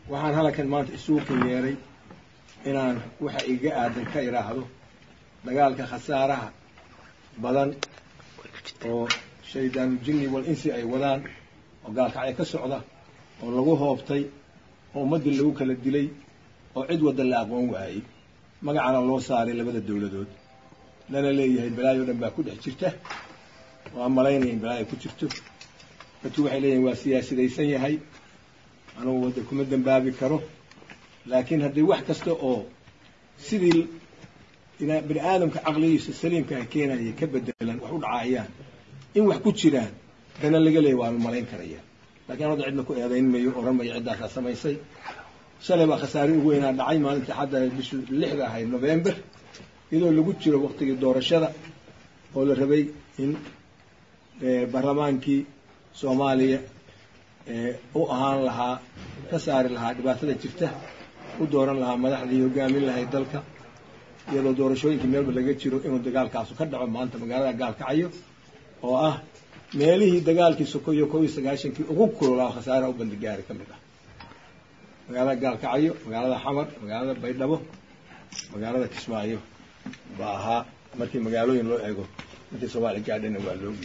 waxaan halkan maanta isugu yeeray inaan waxa iga aadan ka iraahdo dagaalka khasaaraha badan oo shaydaan jinni wal insi ay wadaan oo gaalka ay ka socda oo lagu hoobtay oo ummadii lagu kala dilay oo cid wada la aqoon waayay magacana loo saaray labada dawladood lana leeyahay balaayo dhan baa ku dhex jirta waa malaynayeen balaayo ku jirto dadku waxay leeyihiin waa siyaasadaysan yahay anuu wada kuma dambaabi karo laakiin haddii wax kasta oo sidii ina bini aadamka caqligiisa saliimka ay keenayay ka bedelan wax u dhacayaan in wax ku jiraan dana laga leeyahay waa malayn karaya laakiin wada cidna ku eedayn mayo oran mayo ciddaas samaysay shalay baa khasaare ugu weynaa dhacay maalintii hadda bisha 6 ahayd November iyadoo lagu jiro waqtigii doorashada oo la rabay in baarlamaankii Soomaaliya oo ahaan lahaa ka saari lahaa dhibaatada jirta u dooran lahaa madaxdii hogaamin lahayd dalka iyadoo doorashooyinka meelba laga jiro inuu dagaalkaas ka dhaco maanta magaalada Gaalkacyo oo ah meelihii dagaalkii Sokoyo 1990kii ugu kululaa khasaare u bandigaari kamid ah magaalada Gaalkacyo magaalada Xamar magaalada Baydhabo magaalada Kismaayo baa markii magaalooyin loo eego intii Soomaaliya gaadhayna waa loo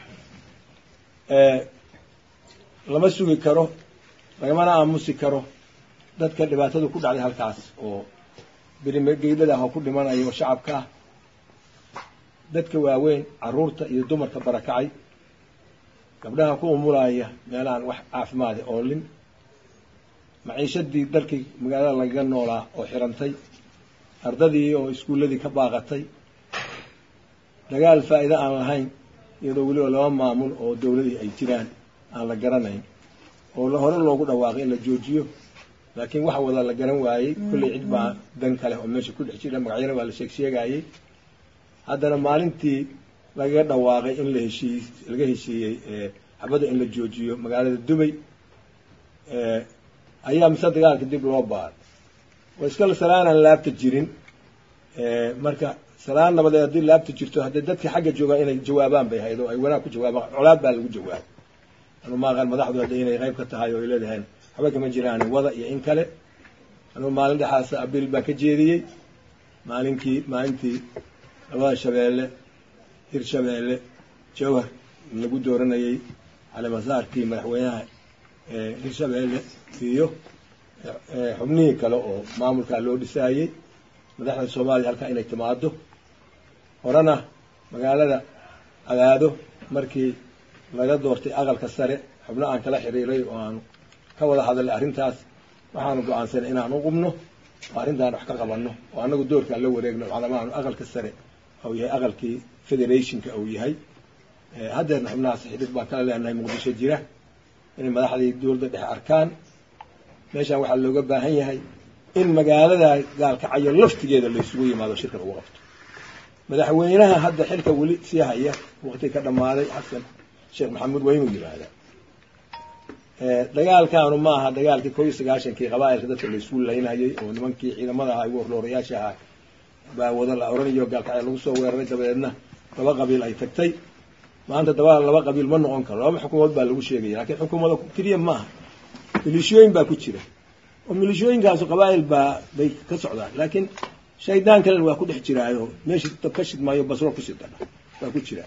lama sugi karo lagama aamusi karo dadka dhibaatada ku dhacday halkaas oo birimegeydada ku dhimanayo shacabka dadka waaweyn caruurta iyo dumarka barakacay gabdhaha ku umulaya meelaan wax caafimaad oo lin maciishadii dalkii magaalada laga noolaa oo xirantay ardadii oo iskuuladii ka baaqatay dagaal faa'iido aan lahayn iyadoo wali laba maamul oo dawladii ay jiraan aan la garanayn oo la hore loogu dhawaaqay in la joojiyo laakiin waxa wada la garan waayay kulli cid baa dan kale oo meesha ku dhex jira magacyada waa la sheegayay haddana maalintii laga dhawaaqay in laga heshiiyay xabada in la joojiyo magaalada Dubai ayaa dagaalka dib loo baaray way iska salaanaan laabta jirin marka salaan nabadeed hadii laabta jirto hadii dadka xagga jooga inay jawaabaan bay haydo ay wanaag ku jawaabaan colaad baa lagu jawaab anu ma qan madaxdu hadii inay qayb ka tahay oo leedahay waxba kama jiraan wada iyo in kale anu maalin dhaxaas abil baa ka jeediyay maalintii labada shabeelle hir shabeelle jawhar lagu dooranayay على مساركي مدحوينها hir shabeelle iyo xubnihii kale oo maamulka loo dhisayay madaxda Soomaaliya halka inay timaado horana magaalada agaado markii laga doortay aqalka sare xubno aan kala xiriiray oo aan ka wada hadalay arintaas waxaan go'aansanay inaan u qubno arintan wax ka qabanno oo anagu doorka la wareegno calaamaha aqalka sare oo yahay aqalkii federationka oo yahay hadda xubnaha saxiix baa kala leenahay Muqdisho jira in madaxdii dawladda dhex arkaan meesha waxa looga baahan yahay in magaalada Gaalkacyo laftigeeda la isugu yimaado shirka ugu qabto madaxweynaha hadda xilka wali si haya waqti ka dhamaaday Xasan Sheekh Maxamuud Waynu yiraahdaa dagaalkaanu ma aha dagaalkii 1990kii qabaa'ilka dadka la isugu leeyahay oo nimankii ciidamada ay warloorayaasha ah baa wada la oranayo Gaalkacyo lagu soo weeraray dabadeedna laba qabiil ay tagtay maanta laba qabiil ma noqon karo laba xukuumad baa lagu sheegay laakiin xukuumadda kaliya ma aha milishooyin baa ku jira oo milishooyinkaas qabaa'il bay ka socdaan laakiin shaydaan kale waa ku dhex jiraayo meesha tabkashid maayo basro ku sidana waa ku jira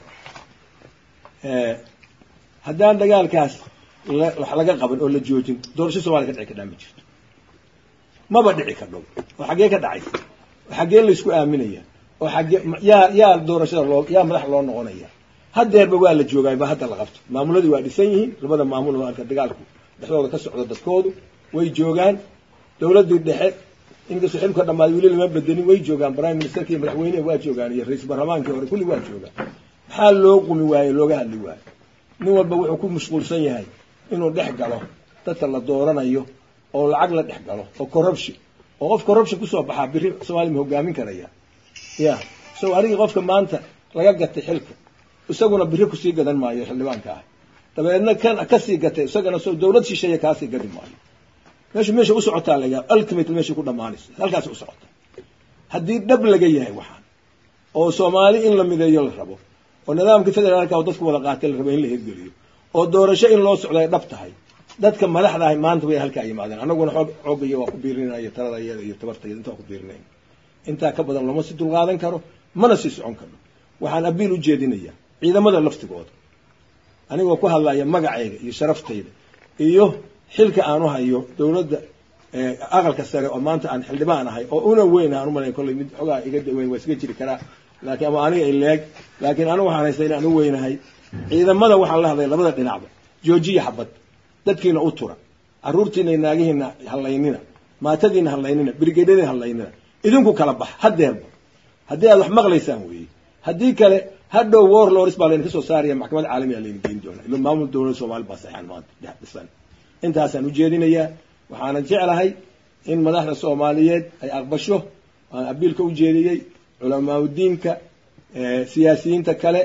haddaan dagaalkaas wax laga qaban oo la joojin doorasho Soomaaliya ka dhici ka dhaami jirto maba dhici ka dhow oo xagee ka dhacay xagee la isku aaminaya oo xagee yaa doorashada madax loo noqonaya haddeerba waa la joogay ba hadda la qabto maamuladii waa dhisan yihiin labada maamul oo dagaalku dhexdooda ka socdo dadkoodu way joogaan dawladda dhexe inkastoo xilka dhamaad wili lama bedelin way joogaan prime ministerka iyo madaxweynaha waa joogaan iyo ra'iisul baarlamaanka hore kulli waa joogaan maxaa loo qumi waayay looga hadli waayay nin walba wuxuu ku mashquulsan yahay inuu dhex galo dadka la dooranayo oo lacag la dhex galo oo corruption ku soo baxa biri Soomaaliya hogaamin karaya soo ariga qofka maanta laga gatay xilka isaguna biri ku sii gadan maayo xildhibaanka dabeedna kan ka sii gatay isagana soo dawlad shisheeye ka sii gadan maayo meesha u socotaa laga ultimate meesha ku dhamaanaysa halkaas u socota hadii dab laga yahay waxaan oo Soomaali in la mideeyo la rabo oo nidaamka federaalka oo dadku wada qaatay la rabo in la hirgeliyo oo doorasho in loo socdo ay dhab tahay dadka madaxda ah maanta way halka yimaadeen anaguna xoog iyo waa ku biirinaya talada iyo tabartayda inta ku biirinay inta ka badan lama si dulqaadan karo mana si socon karo waxaan abiil u jeedinaya ciidamada laftigooda anigoo ku hadlaya magacayga iyo sharaftayda iyo xilka aan u hayo dawladda aqalka sare oo maanta aan xildhibaan ahay oo una weyn aan u malay kulay mid xogaa iga weyn waa iska jiri karaa laakiin ama aniga ileeg laakiin anigu waxaan haystay inaan u weynahay ciidamada waxaan la hadlay labada dhinacba joojiya xabad dadkiina u tura caruurtiina naagihiina halaynina maatadiina halaynina brigadeedina halaynina idinku kala bax hadeerba hadii aad wax maqlaysaan weey hadii kale hadhow warlords baa ka soo saaraya maxkamad caalami ah leen geyn doona ilo maamul dawladda Soomaaliya baa saxan maanta dhisan intaasaan u jeedinayaa waxaan jeclahay in madaxda Soomaaliyeed ay aqbasho aan abiilka u jeediyay culamaa diinka siyaasiyiinta kale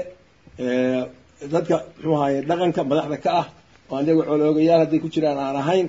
dadka muxuu ahaay dhaqanka madaxda ka ah oo anagu xoologayaal hadii ku jiraan aan ahayn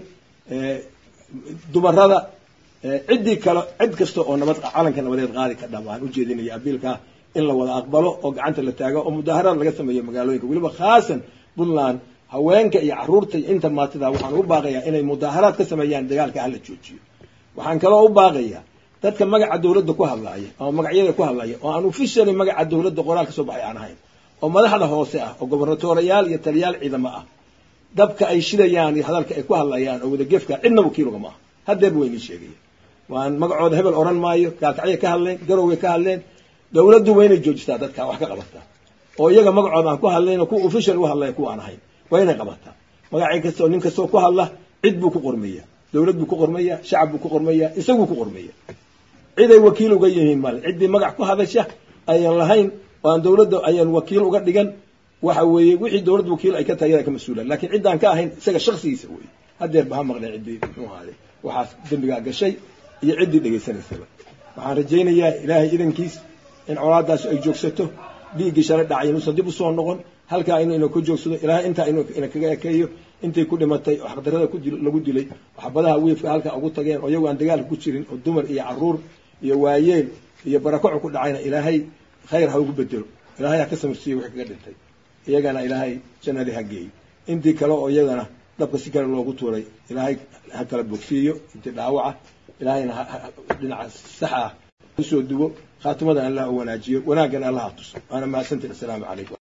dumarada cidii kale cid kasta oo nabad calanka nabadeed qaadi ka dhabaan u jeedinaya abiilka in la wada aqbalo oo gacanta la taago oo mudaaharaad laga sameeyo magaalooyinka waliba khaasan Puntland haweenka iyo caruurta inta maatida waxaan u baaqayaa inay mudaaharaad ka sameeyaan dagaalka hal joojiyo waxaan kale u baaqayaa dadka magaca dawladda ku hadlaaya oo magacyada ku hadlaaya oo aan officially magaca dawladda qoraalka soo baxay aan ahayn oo madaxda hoose ah oo gobornatooriyaal iyo taliyaal ciidamo ah dabka ay shidayaan iyo hadalka ay ku hadlayaan oo wada gefka cidna wakiil uga ma hadeer weyn sheegay waan magacooda hebel oran maayo kaalkacay ka hadleen garowga ka hadleen dawladdu wayna joojistaa dadka wax ka qabataa oo iyaga magacooda aan ku hadlayno ku official u hadlay ku aan ahayn wayna qabataa magacay kasta nin kasta ku hadla cid buu ku qormeeyaa dawlad buu ku qormeeyaa shacab buu ku qormeeyaa isagu ku qormeeyaa cid ay wakiil uga yihiin mal cid magac ku hadasha ayaan lahayn waan dawladda ayaan wakiil uga dhigan waxa weeye wixii dawladdu wakiil ay ka tahay ka mas'uula laakiin cid aan ka ahayn isaga shakhsigiisa weey hadeer baa maqlay cid muxuu ahaay waxa dambiga gashay iyo cid dhageysanaysa waxaan rajaynayaa ilaahay idankiis in colaadaas ay joogsato dhiigii shalay dhacay inuu dib u soo noqon halka inuu ku joogsado ilaahay inta inuu kaga ekeeyo intay ku dhimatay wax qadarada ku lagu dilay waxbadaha weefka halka ugu tageen oo iyagu aan dagaal ku jirin oo dumar iyo caruur iyo waayeel iyo barako ku dhacayna ilaahay khayr ha ugu bedelo ilaahay ha ka sameeyo wixii kaga dhintay iyagana ilaahay jannada ha geeyo intii kale oo iyagana dabka si kale loogu tuuray ilaahay ha kala bogsiyo intii dhaawaca ilaahayna dhinaca sax ah soo duwo khaatimada Allah wanaajiyo wanaagana Allah tuso ana ma santi assalamu alaykum